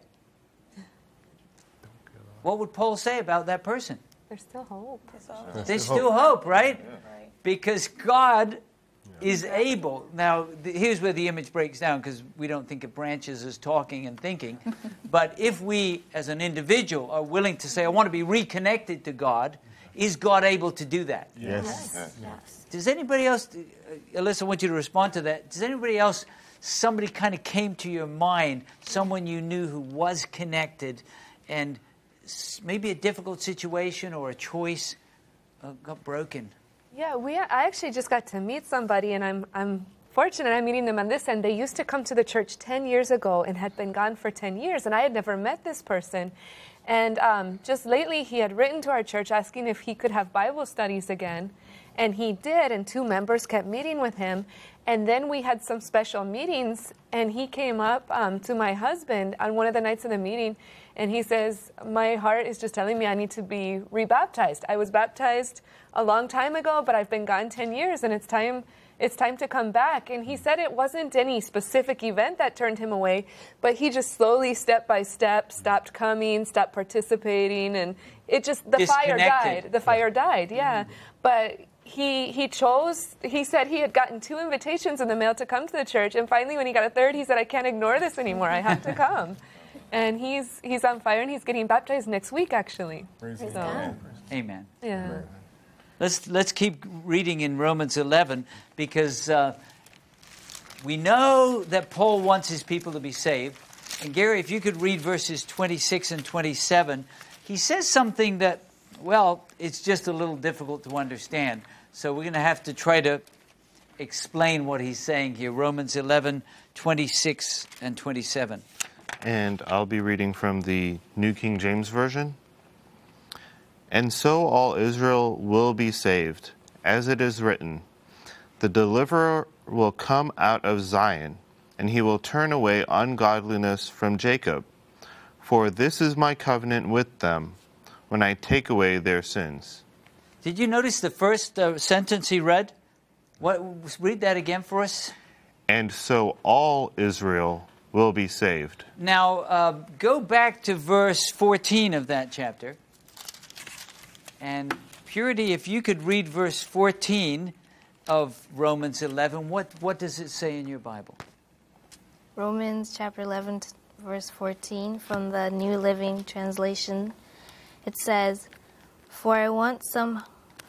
S1: What would Paul say about that person?
S9: There's still hope.
S1: There's still hope, right? Because God is able. Now, here's where the image breaks down, because we don't think of branches as talking and thinking. But if we, as an individual, are willing to say, I want to be reconnected to God, is God able to do that?
S5: Yes.
S1: Does anybody else, Alyssa, I want you to respond to that. Does anybody else, somebody kind of came to your mind, someone you knew who was connected, and maybe a difficult situation or a choice got broken?
S9: Yeah, I actually just got to meet somebody, and I'm fortunate I'm meeting them on this end. They used to come to the church 10 years ago and had been gone for 10 years, and I had never met this person. And just lately, he had written to our church asking if he could have Bible studies again, and he did, and 2 members kept meeting with him. And then we had some special meetings, and he came up to my husband on one of the nights of the meeting, and he says, my heart is just telling me I need to be rebaptized. I was baptized a long time ago, but I've been gone 10 years, and it's time to come back. And he said it wasn't any specific event that turned him away, but he just slowly, step by step, stopped coming, stopped participating, and it just, the fire died. The fire died, yeah. But he said he had gotten 2 invitations in the mail to come to the church, and finally when he got a 3rd, he said, I can't ignore this anymore. I have to come. And he's on fire, and he's getting baptized next week, actually.
S3: Praise
S9: So,
S3: God.
S1: Amen.
S9: yeah.
S1: Let's keep reading in Romans 11 because we know that Paul wants his people to be saved. And Gary, if you could read verses 26 and 27, he says something that, well, it's just a little difficult to understand. So we're going to have to try to explain what he's saying here. Romans 11, 26 and 27.
S4: And I'll be reading from the New King James Version. And so all Israel will be saved, as it is written, the deliverer will come out of Zion, and he will turn away ungodliness from Jacob. For this is my covenant with them, when I take away their sins.
S1: Did you notice the first sentence he read? Read that again for us.
S4: And so all Israel will be saved.
S1: Now, go back to verse 14 of that chapter. And Purity, if you could read verse 14 of Romans 11, what does it say in your Bible?
S11: Romans chapter 11, verse 14 from the New Living Translation. It says, For I want somehow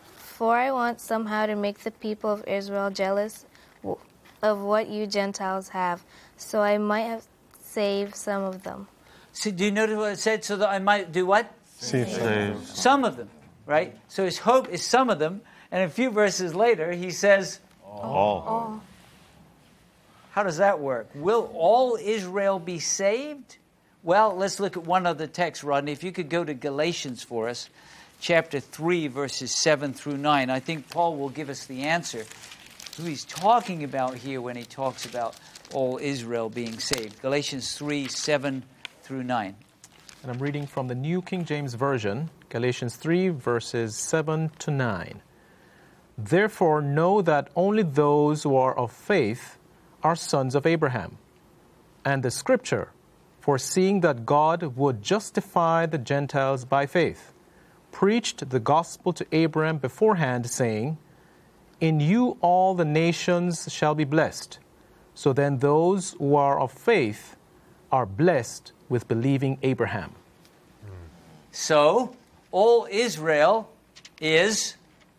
S11: to make the people of Israel jealous of what you Gentiles have, so I might have saved some of them.
S1: So do you notice what it said? So that I might do what?
S4: Saved.
S1: Some of them, right? So his hope is some of them. And a few verses later, he says,
S4: All.
S1: How does that work? Will all Israel be saved? Well, let's look at one other text, Rodney. If you could go to Galatians for us, chapter 3, verses 7 through 9. I think Paul will give us the answer who he's talking about here when he talks about all Israel being saved. Galatians 3, 7 through 9.
S6: And I'm reading from the New King James Version, Galatians 3, verses 7 to 9. Therefore, know that only those who are of faith are sons of Abraham. And the Scripture, foreseeing that God would justify the Gentiles by faith, preached the gospel to Abraham beforehand, saying, In you all the nations shall be blessed. So then those who are of faith are blessed with believing Abraham.
S1: So, all Israel is...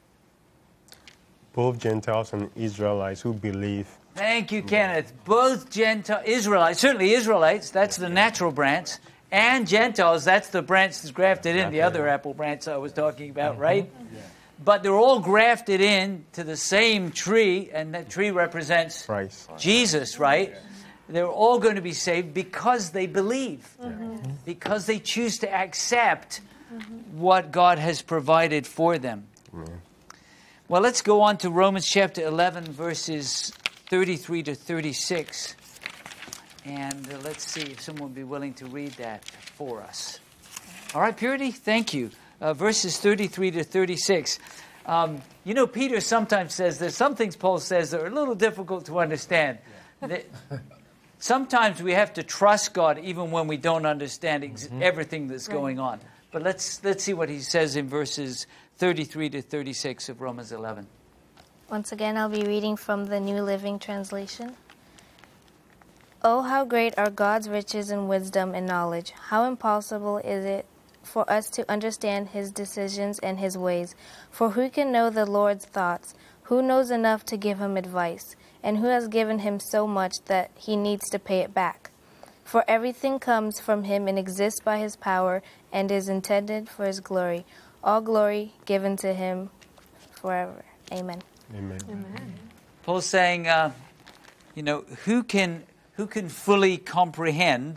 S5: Both Gentiles and Israelites who believe.
S1: Thank you, Kenneth. Both Israelites, certainly Israelites, that's the natural branch, and Gentiles, that's the branch that's grafted in, the other apple branch I was talking about, right? Yeah. But they're all grafted in to the same tree, and that tree represents
S5: Christ.
S1: Jesus, right? Yeah. They're all going to be saved because they believe, because they choose to accept what God has provided for them. Well, let's go on to Romans chapter 11, verses 33 to 36. And let's see if someone would be willing to read that for us. All right, Purity, thank you. Verses 33 to 36. Peter sometimes says there's some things Paul says that are a little difficult to understand. Sometimes we have to trust God even when we don't understand everything that's going on. But let's see what he says in verses 33 to 36 of Romans 11.
S11: Once again, I'll be reading from the New Living Translation. Oh, how great are God's riches and wisdom and knowledge! How impossible is it for us to understand his decisions and his ways. For who can know the Lord's thoughts? Who knows enough to give him advice? And who has given him so much that he needs to pay it back? For everything comes from him and exists by his power and is intended for his glory. All glory given to him forever. Amen.
S5: Amen.
S9: Amen.
S1: Paul's saying, who can fully comprehend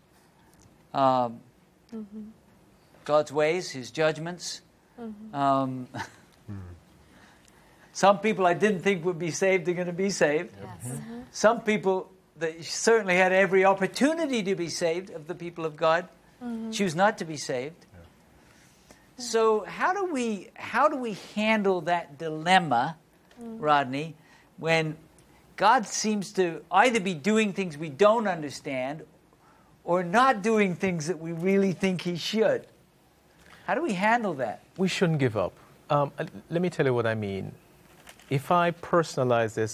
S1: God's ways, his judgments? Some people I didn't think would be saved are going to be saved.
S11: Yes.
S1: Some people that certainly had every opportunity to be saved of the people of God choose not to be saved. So how do we handle that dilemma, Rodney, when God seems to either be doing things we don't understand or not doing things that we really think he should? How do we handle that?
S6: We shouldn't give up. Let me tell you what I mean. if I personalize this,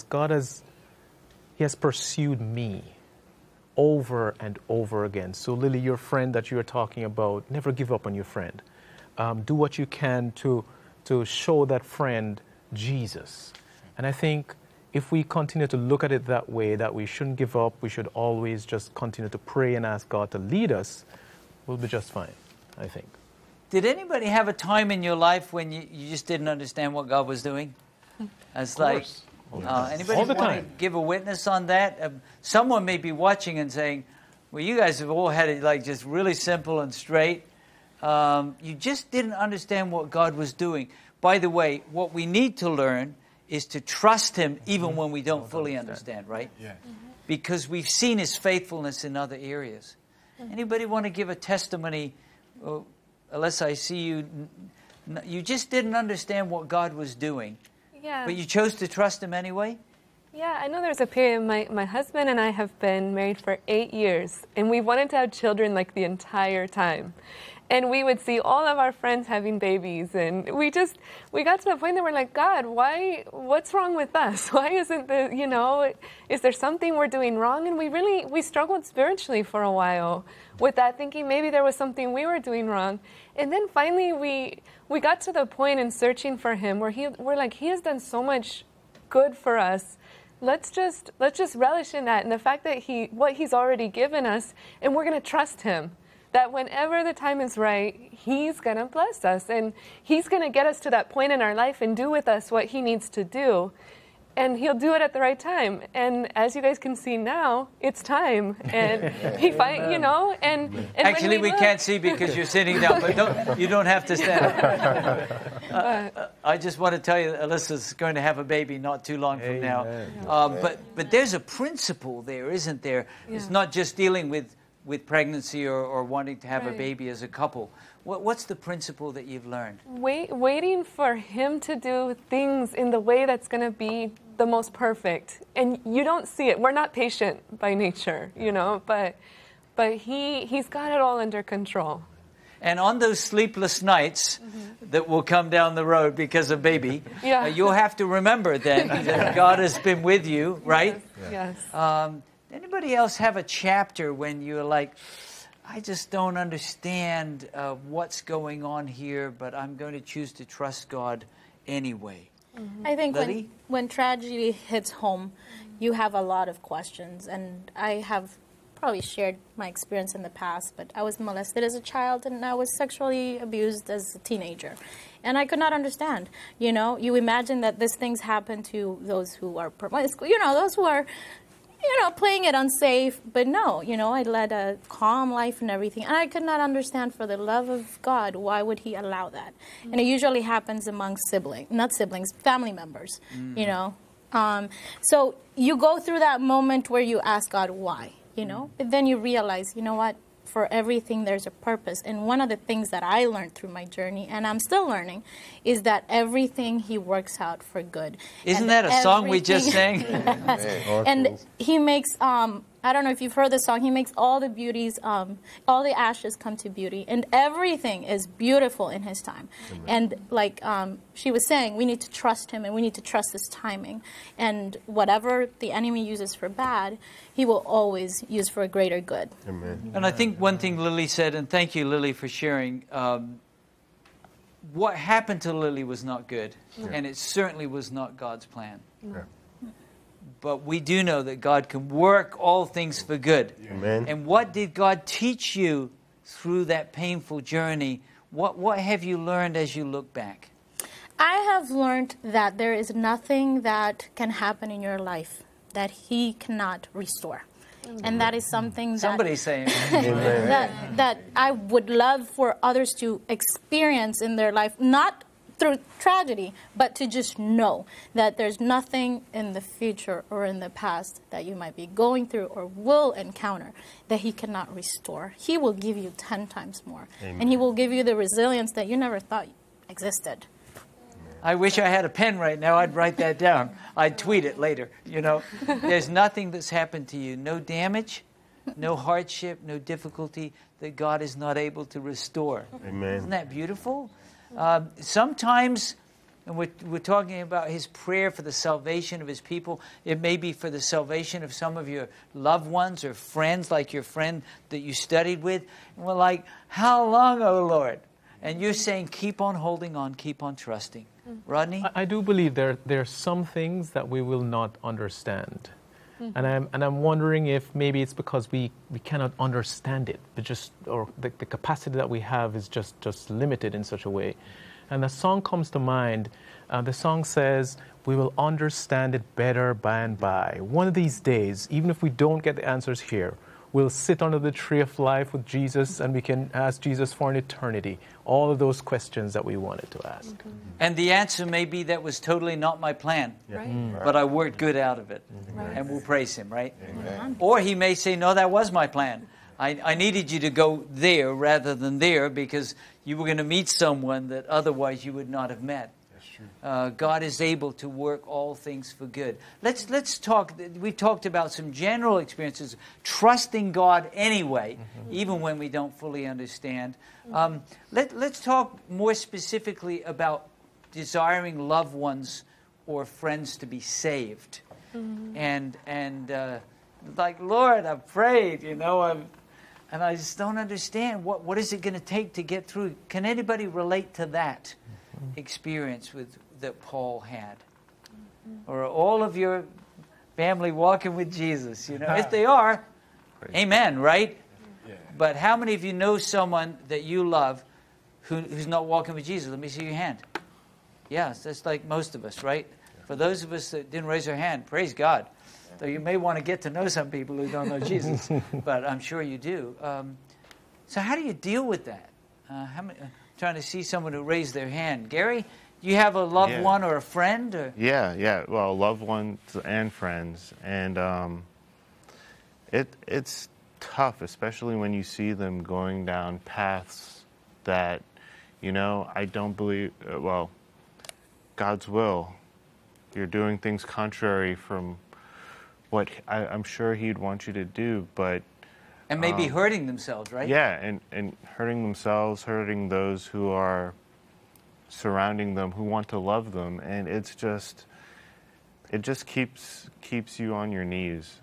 S6: He has pursued me over and over again. So Lily, your friend that you're talking about, never give up on your friend. Do what you can to show that friend Jesus. And I think if we continue to look at it that way, that we shouldn't give up, we should always just continue to pray and ask God to lead us, we'll be just fine, I think.
S1: Did anybody have a time in your life when you just didn't understand what God was doing? It's like, anybody
S6: All the
S1: want
S6: time.
S1: to give a witness on that? Someone may be watching and saying, well, you guys have all had it like just really simple and straight. You just didn't understand what God was doing. By the way, what we need to learn is to trust Him even when we don't fully understand, right?
S3: Yeah.
S1: Because we've seen His faithfulness in other areas. Anybody want to give a testimony? Unless I see you just didn't understand what God was doing,
S9: Yeah.
S1: but you chose to trust Him anyway?
S9: Yeah, I know there's a period, my husband and I have been married for 8 years, and we wanted to have children like the entire time. And we would see all of our friends having babies, and we got to the point that we're like, God, what's wrong with us? Why isn't is there something we're doing wrong? And we struggled spiritually for a while with that, thinking maybe there was something we were doing wrong. And then finally we got to the point in searching for Him where we're like, He has done so much good for us. Let's just relish in that and the fact that what He's already given us, and we're going to trust Him. That whenever the time is right, He's going to bless us. And He's going to get us to that point in our life and do with us what He needs to do. And He'll do it at the right time. And as you guys can see now, it's time. And and
S1: Actually, we can't see because you're sitting down, but you don't have to stand up. I just want to tell you that Alyssa's going to have a baby not too long from now. But there's a principle there, isn't there?
S9: Yeah.
S1: It's not just dealing with pregnancy or wanting to have a
S9: Right.
S1: baby as a couple. What's the principle that you've learned?
S9: Waiting for Him to do things in the way that's going to be the most perfect. And you don't see it. We're not patient by nature, but He's got it all under control.
S1: And on those sleepless nights that will come down the road because of baby,
S9: Yeah.
S1: you'll have to remember then that God has been with you, right?
S9: Yes.
S1: Anybody else have a chapter when you're like, I just don't understand what's going on here, but I'm going to choose to trust God anyway?
S8: I think
S1: Lily?
S8: when tragedy hits home, you have a lot of questions. And I have probably shared my experience in the past, but I was molested as a child and I was sexually abused as a teenager. And I could not understand. You imagine that these things happen to those who are, those who are, playing it unsafe. But no, I led a calm life and everything. And I could not understand, for the love of God, why would He allow that? And it usually happens among family members, So you go through that moment where you ask God why, But then you realize, what? For everything, there's a purpose. And one of the things that I learned through my journey, and I'm still learning, is that everything He works out for good.
S1: Isn't that a song we just sang?
S8: And He makes, I don't know if you've heard the song, He makes all the beauties, all the ashes come to beauty. And everything is beautiful in His time. And like she was saying, we need to trust Him and we need to trust His timing. And whatever the enemy uses for bad, He will always use for a greater good.
S5: Amen.
S1: And I think one thing Lily said, and thank you, Lily, for sharing, what happened to Lily was not good, and it certainly was not God's plan.
S3: Yeah.
S1: But we do know that God can work all things for good.
S5: Amen.
S1: And what did God teach you through that painful journey? What have you learned as you look back?
S8: I have learned that there is nothing that can happen in your life that He cannot restore. And that is something that
S1: Somebody's saying,
S8: that I would love for others to experience in their life, not through tragedy, but to just know that there's nothing in the future or in the past that you might be going through or will encounter that He cannot restore. He will give you 10 times more.
S5: Amen.
S8: And He will give you the resilience that you never thought existed.
S1: I wish I had a pen right now. I'd write that down. I'd tweet it later. There's nothing that's happened to you. No damage, no hardship, no difficulty that God is not able to restore.
S5: Amen.
S1: Isn't that beautiful? Sometimes And we're talking about his prayer for the salvation of his people. It may be for the salvation of some of your loved ones or friends, like your friend that you studied with. And we're like, how long, oh Lord? And you're saying, keep on holding on, keep on trusting. Rodney?
S6: I do believe there are some things that we will not understand. And I'm wondering if maybe it's because we cannot understand it, or the capacity that we have is just limited in such a way. And the song comes to mind. The song says, we will understand it better by and by. One of these days, even if we don't get the answers here, we'll sit under the tree of life with Jesus and we can ask Jesus for an eternity all of those questions that we wanted to ask.
S1: And the answer may be, that was totally not my plan, but I worked good out of it. And we'll praise him, right?
S3: Amen.
S1: Or he may say, no, that was my plan. I needed you to go there rather than there because you were going to meet someone that otherwise you would not have met.
S3: That's true.
S1: God is able to work all things for good. Let's talk. We've talked about some general experiences, trusting God anyway, even when we don't fully understand. Let's talk more specifically about desiring loved ones or friends to be saved, and like, Lord, I've prayed, and I just don't understand what is it going to take to get through. Can anybody relate to that experience that Paul had? Or all of your family walking with Jesus? If they are, amen, right?
S3: Yeah.
S1: But how many of you know someone that you love who's not walking with Jesus? Let me see your hand. Yes, that's like most of us, right? For those of us that didn't raise their hand, praise God. Though you may want to get to know some people who don't know Jesus, but I'm sure you do. So how do you deal with that? Trying to see someone who raised their hand. Gary, do you have a loved one or a friend? Or?
S4: Yeah. Well, loved ones and friends. And it's tough, especially when you see them going down paths that, I don't believe, God's will. You're doing things contrary from what I'm sure he'd want you to do, but...
S1: And maybe hurting themselves, right?
S4: Yeah, and hurting themselves, hurting those who are surrounding them, who want to love them, and it just keeps you on your knees.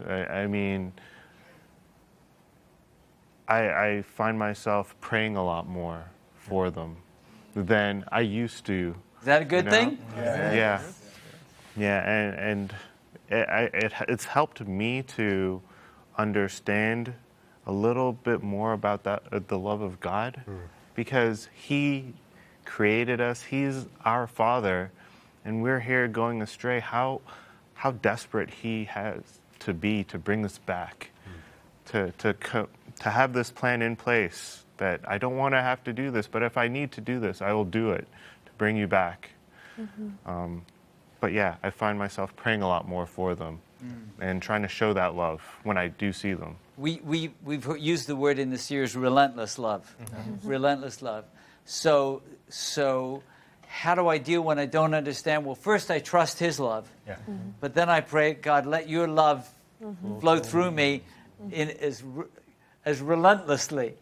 S4: I find myself praying a lot more for them than I used to.
S1: Is that a good thing?
S4: Yeah, and it's helped me to understand a little bit more about the love of God, because he created us. He's our Father, and we're here going astray. How desperate he has to be to bring us back, to have this plan in place that I don't want to have to do this, but if I need to do this, I will do it to bring you back. But yeah, I find myself praying a lot more for them and trying to show that love when I do see them.
S1: We've used the word in the series, relentless love. Relentless love. So how do I deal when I don't understand? Well, first I trust his love.
S3: Yeah.
S1: But then I pray, God, let your love flow through me as relentlessly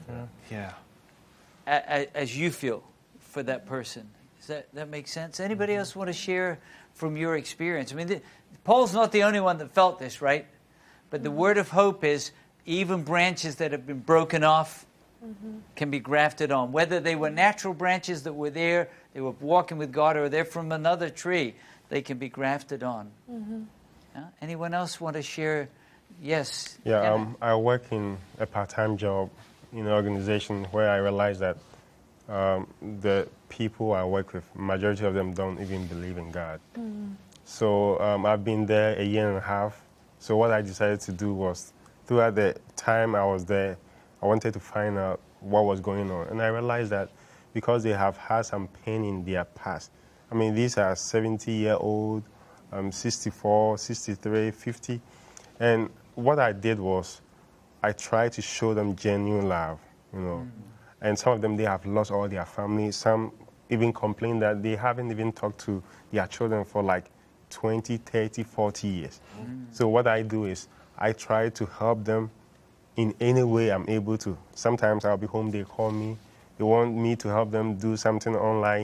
S1: as you feel for that person. Does that make sense? Anybody else want to share from your experience? Paul's not the only one that felt this, right? But the word of hope is even branches that have been broken off can be grafted on. Whether they were natural branches that were there, they were walking with God, or they're from another tree, they can be grafted on. Anyone else want to share? Yes.
S5: Yeah, I work in a part-time job in an organization where I realized that the people I work with, majority of them don't even believe in God. So I've been there a year and a half. So what I decided to do was, throughout the time I was there, I wanted to find out what was going on. And I realized that because they have had some pain in their past. These are 70-year-old, 64, 63, 50. And what I did was I tried to show them genuine love, And some of them, they have lost all their family. Some even complain that they haven't even talked to their children for like 20, 30, 40 years. So what I do is I try to help them in any way I'm able to. Sometimes I'll be home, they call me. They want me to help them do something online.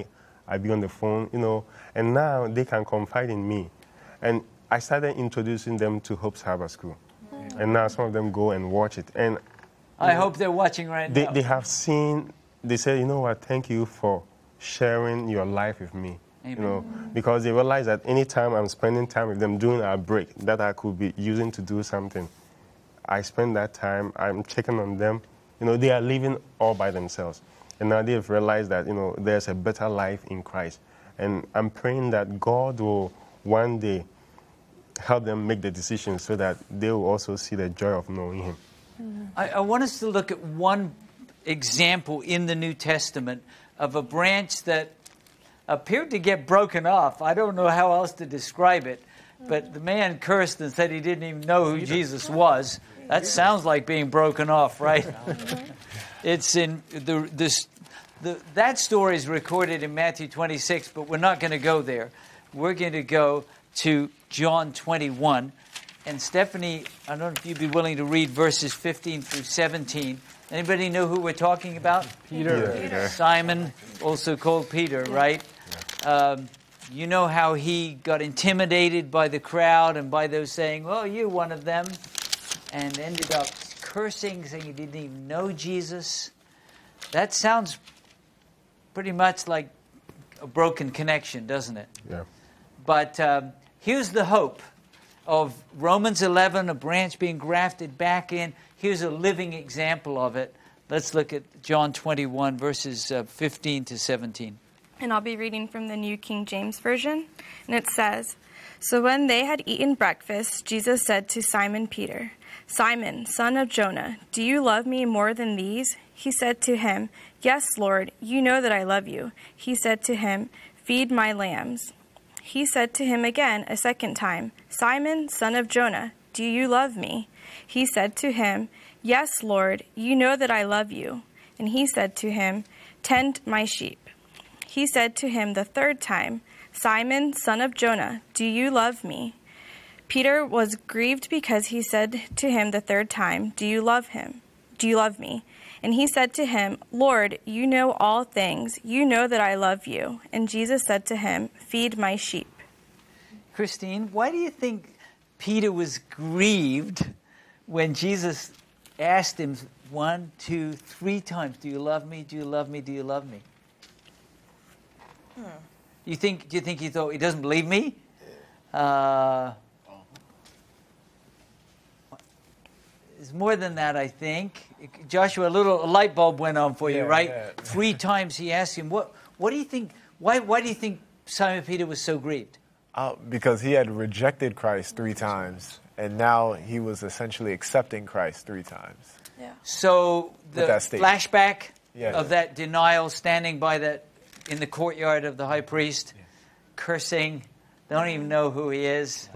S5: I'd be on the phone, and now they can confide in me. And I started introducing them to Hope's Harbor School. And now some of them go and watch it. And
S1: I hope they're watching right now.
S5: They have seen, they say, you know what, thank you for sharing your life with me.
S1: Amen.
S5: Because they realize that anytime I'm spending time with them during our break that I could be using to do something, I spend that time, I'm checking on them. They are living all by themselves. And now they've realized that, there's a better life in Christ. And I'm praying that God will one day help them make the decision so that they will also see the joy of knowing Him.
S1: I want us to look at one example in the New Testament of a branch that appeared to get broken off. I don't know how else to describe it, but the man cursed and said he didn't even know who Jesus was. That sounds like being broken off, right? It's in that story is recorded in Matthew 26, but we're not going to go there. We're going to go to John 21. And Stephanie, I don't know if you'd be willing to read verses 15 through 17. Anybody know who we're talking about?
S3: Peter.
S1: Simon, also called Peter, right? You know how he got intimidated by the crowd and by those saying, well, you're one of them, and ended up cursing, saying he didn't even know Jesus. That sounds pretty much like a broken connection, doesn't it?
S5: Yeah.
S1: But here's the hope of Romans 11, a branch being grafted back in. Here's a living example of it. Let's look at John 21, verses 15 to 17.
S7: And I'll be reading from the New King James Version. And it says, So when they had eaten breakfast, Jesus said to Simon Peter, Simon, son of Jonah, do you love me more than these? He said to him, Yes, Lord, you know that I love you. He said to him, Feed my lambs. He said to him again a second time, Simon, son of Jonah, do you love me? He said to him, Yes, Lord, you know that I love you. And he said to him, Tend my sheep. He said to him the third time, Simon, son of Jonah, do you love me? Peter was grieved because he said to him the third time, Do you love me? And he said to him, Lord, you know all things. You know that I love you. And Jesus said to him, Feed my sheep.
S1: Christine, why do you think Peter was grieved when Jesus asked him 1, 2, 3 times, do you love me? Do you love me? Do you love me? Do you think he thought he doesn't believe me? It's more than that, I think. Joshua, a light bulb went on for you, right?
S3: Yeah.
S1: 3 times he asked him, what do you think, why do you think Simon Peter was so grieved?
S3: Because he had rejected Christ 3 times, and now he was essentially accepting Christ 3 times.
S7: Yeah.
S1: So the flashback
S3: Yeah.
S1: of that denial, standing by that in the courtyard of the high priest, cursing, don't even know who he is.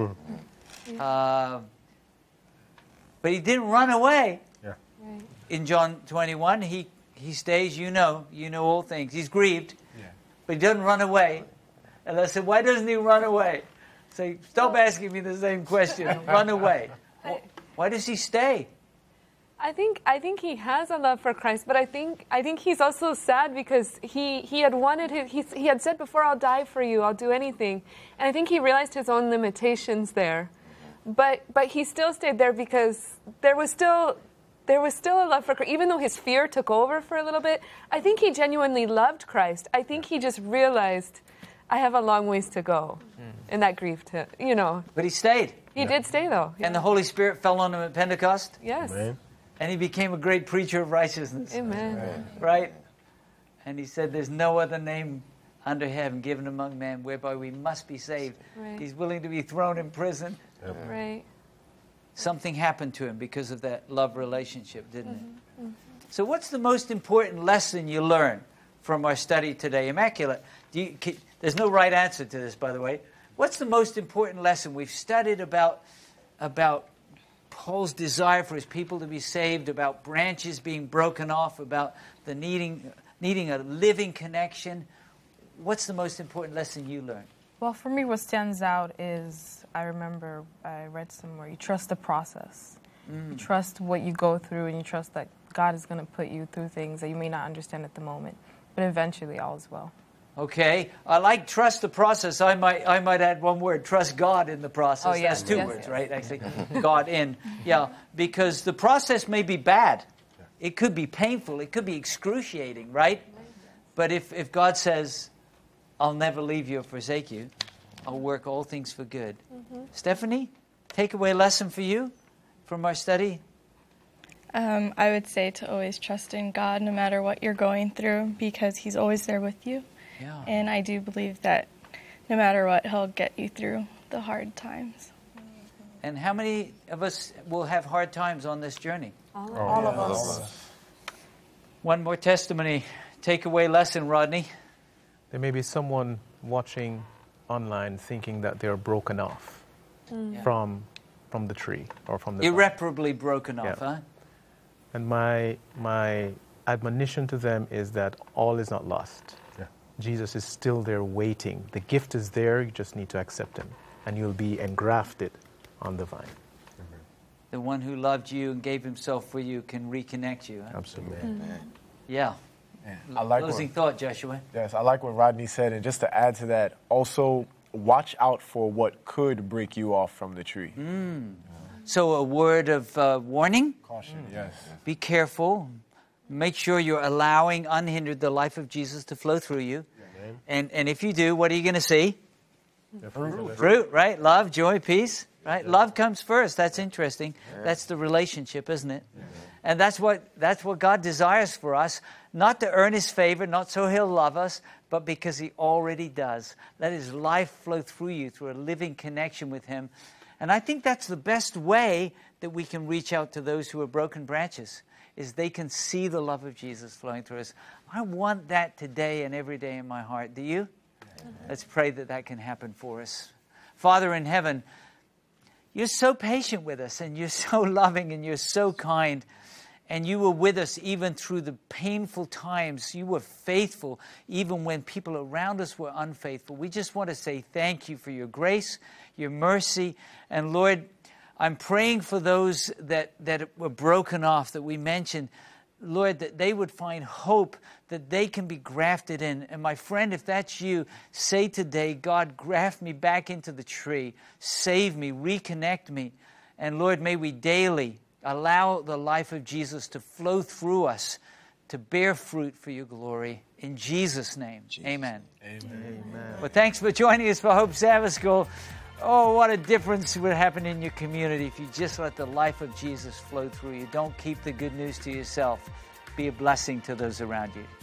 S1: But he didn't run away.
S5: Yeah.
S9: Right.
S1: In John 21, he stays, you know all things. He's grieved, but he doesn't run away. And I said, why doesn't he run away? Say, stop asking me the same question. Run away. Why does he stay?
S9: I think he has a love for Christ, but I think he's also sad because he had wanted he had said before, I'll die for you, I'll do anything, and I think he realized his own limitations there, but he still stayed there because there was still a love for Christ, even though his fear took over for a little bit. I think he genuinely loved Christ. I think he just realized I have a long ways to go, and that grieved him,
S1: But he stayed.
S9: He did stay though,
S1: And the Holy Spirit fell on him at Pentecost.
S9: yes,
S5: Amen.
S1: And he became a great preacher of righteousness.
S9: amen.
S1: Right? And he said, there's no other name under heaven given among men whereby we must be saved.
S9: Right.
S1: He's willing to be thrown in prison.
S9: Right.
S1: Something happened to him because of that love relationship, didn't it? So what's the most important lesson you learn from our study today? Immaculate. There's no right answer to this, by the way. What's the most important lesson? We've studied about Paul's desire for his people to be saved, about branches being broken off, about the needing a living connection. What's the most important lesson you learned?
S12: Well, for me, what stands out is I remember I read somewhere, you trust the process. You trust what you go through, and you trust that God is going to put you through things that you may not understand at the moment, but eventually all is well.
S1: Okay, I like trust the process. I might add one word: trust God in the process.
S12: Oh, yes,
S1: That's two
S12: yes.
S1: words, right? Actually, God in. Yeah, because the process may be bad. It could be painful. It could be excruciating, right? But if God says, "I'll never leave you or forsake you," I'll work all things for good. Stephanie, takeaway lesson for you from our study.
S7: I would say to always trust in God no matter what you're going through, because He's always there with you.
S1: Yeah.
S7: And I do believe that no matter what, He'll get you through the hard times.
S1: And how many of us will have hard times on this journey?
S12: All of us.
S1: One more testimony. Takeaway lesson, Rodney.
S6: There may be someone watching online thinking that they're broken off from the tree or from the vine.
S1: Irreparably broken off,
S6: Yeah.
S1: huh?
S6: And my admonition to them is that all is not lost.
S3: Yeah.
S6: Jesus is still there waiting. The gift is there, you just need to accept Him, and you'll be engrafted on the vine.
S1: The one who loved you and gave himself for you can reconnect you. Huh?
S6: Absolutely.
S1: Yeah.
S3: I like
S1: Closing
S3: what,
S1: thought, Joshua.
S3: yes, I like what Rodney said, and just to add to that, also watch out for what could break you off from the tree.
S1: So a word of warning.
S3: Caution, yes.
S1: Be careful. Make sure you're allowing unhindered the life of Jesus to flow through you. And if you do, what are you going to see? Fruit, right? Love, joy, peace, right? Love comes first. That's interesting. That's the relationship, isn't it? And that's what God desires for us. Not to earn His favor, not so He'll love us, but because He already does. Let His life flow through you through a living connection with Him. And I think that's the best way that we can reach out to those who are broken branches, is they can see the love of Jesus flowing through us. I want that today and every day in my heart. Do you? Let's pray that that can happen for us. Father in heaven, You're so patient with us, and You're so loving, and You're so kind. And You were with us even through the painful times. You were faithful even when people around us were unfaithful. We just want to say thank You for Your grace, Your mercy. And Lord, I'm praying for those that were broken off, that we mentioned, Lord, that they would find hope, that they can be grafted in. And my friend, if that's you, say today, God, graft me back into the tree. Save me, reconnect me. And Lord, may we daily allow the life of Jesus to flow through us, to bear fruit for Your glory. In Jesus' name, amen.
S3: Amen.
S1: Well, thanks for joining us for Hope Sabbath School. Oh, what a difference would happen in your community if you just let the life of Jesus flow through you. Don't keep the good news to yourself. Be a blessing to those around you.